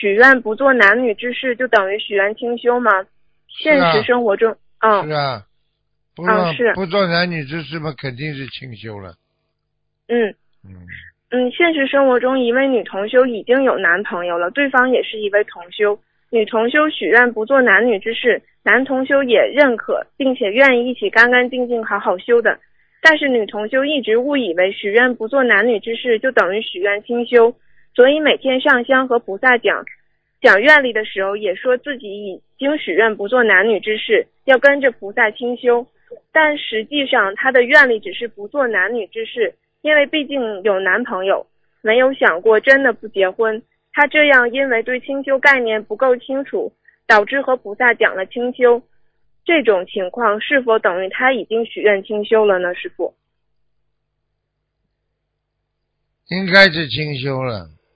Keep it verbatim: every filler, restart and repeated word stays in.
许愿不做男女之事就等于许愿清修吗？现实生活中，嗯， 是啊，不嗯做是， 不做男女之事嘛，肯定是清修了。 嗯嗯， 嗯，现实生活中一位女同修已经有男朋友了，对方也是一位同修，女同修许愿不做男女之事，男同修也认可，并且愿意一起干干净净好好修的。但是女同修一直误以为许愿不做男女之事就等于许愿清修，所以每天上香和菩萨讲讲愿力的时候，也说自己已经许愿不做男女之事，要跟着菩萨清修。但实际上她的愿力只是不做男女之事，因为毕竟有男朋友，没有想过真的不结婚。她这样因为对清修概念不够清楚，导致和菩萨讲了清修，这种情况是否等于她已经许愿清修了呢？师父？ 应该是清修了。